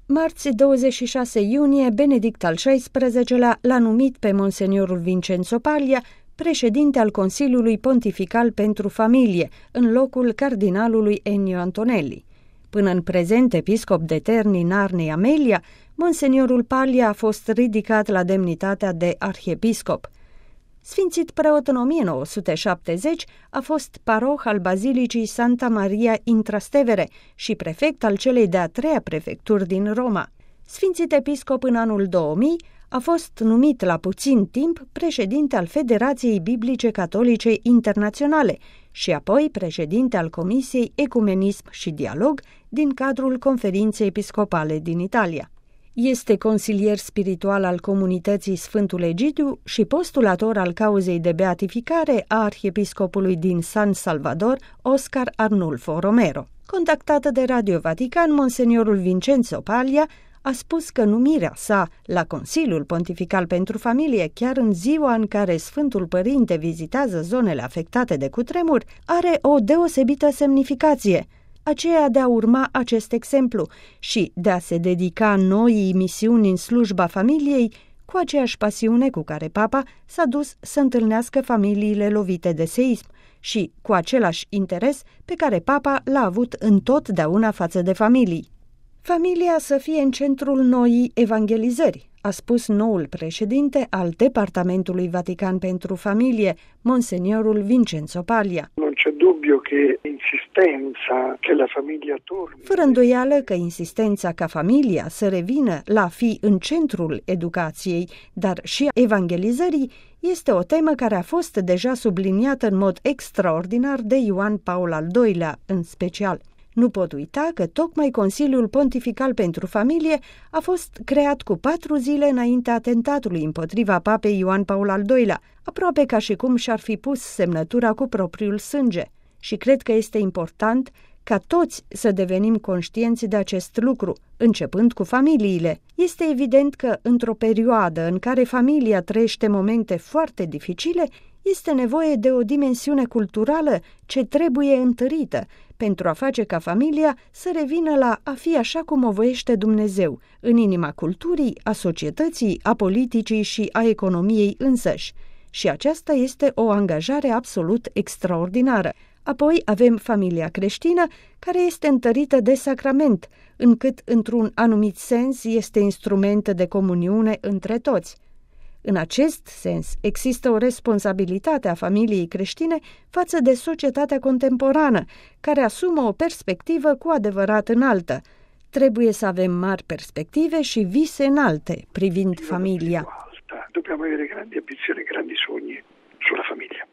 Marți 26 iunie, Benedict al XVI-lea l-a numit pe Monseniorul Vincenzo Paglia președinte al Consiliului Pontifical pentru Familie, în locul cardinalului Ennio Antonelli. Până în prezent episcop de Terni, Narni, Amelia, Monseniorul Paglia a fost ridicat la demnitatea de arhiepiscop. Sfințit preot în 1970, a fost paroh al Bazilicii Santa Maria in Trastevere și prefect al celei de-a treia prefecturi din Roma. Sfințit episcop în anul 2000, a fost numit la puțin timp președinte al Federației Biblice Catolice Internaționale și apoi președinte al Comisiei Ecumenism și Dialog din cadrul Conferinței Episcopale din Italia. Este consilier spiritual al comunității Sfântul Egidiu și postulator al cauzei de beatificare a arhiepiscopului din San Salvador, Oscar Arnulfo Romero. Contactată de Radio Vatican, Monseniorul Vincenzo Paglia a spus că numirea sa la Consiliul Pontifical pentru Familie, chiar în ziua în care Sfântul Părinte vizitează zonele afectate de cutremur, are o deosebită semnificație, aceea de a urma acest exemplu și de a se dedica noii misiuni în slujba familiei cu aceeași pasiune cu care Papa s-a dus să întâlnească familiile lovite de seism și cu același interes pe care Papa l-a avut întotdeauna față de familii. Familia să fie în centrul noii evangelizări, a spus noul președinte al Departamentului Vatican pentru Familie, Monseniorul Vincenzo Paglia. Non c'è dubbio che insistenza che la famiglia torni. Fără îndoială că insistența ca familia să revină la fi în centrul educației, dar și a evangelizării, este o temă care a fost deja subliniată în mod extraordinar de Ioan Paul al II-lea, în special. Nu pot uita că tocmai Consiliul Pontifical pentru Familie a fost creat cu 4 zile înaintea atentatului împotriva papei Ioan Paul al II-lea, aproape ca și cum și-ar fi pus semnătura cu propriul sânge. Și cred că este important ca toți să devenim conștienți de acest lucru, începând cu familiile. Este evident că, într-o perioadă în care familia trăiește momente foarte dificile, este nevoie de o dimensiune culturală ce trebuie întărită pentru a face ca familia să revină la a fi așa cum o voiește Dumnezeu, în inima culturii, a societății, a politicii și a economiei însăși. Și aceasta este o angajare absolut extraordinară. Apoi avem familia creștină, care este întărită de sacrament, încât, într-un anumit sens, este instrument de comuniune între toți. În acest sens, există o responsabilitate a familiei creștine față de societatea contemporană, care asumă o perspectivă cu adevărat înaltă. Trebuie să avem mari perspective și vise înalte privind familia. Dobbiamo avere grandi ambizioni, grandi sogni sulla famiglia.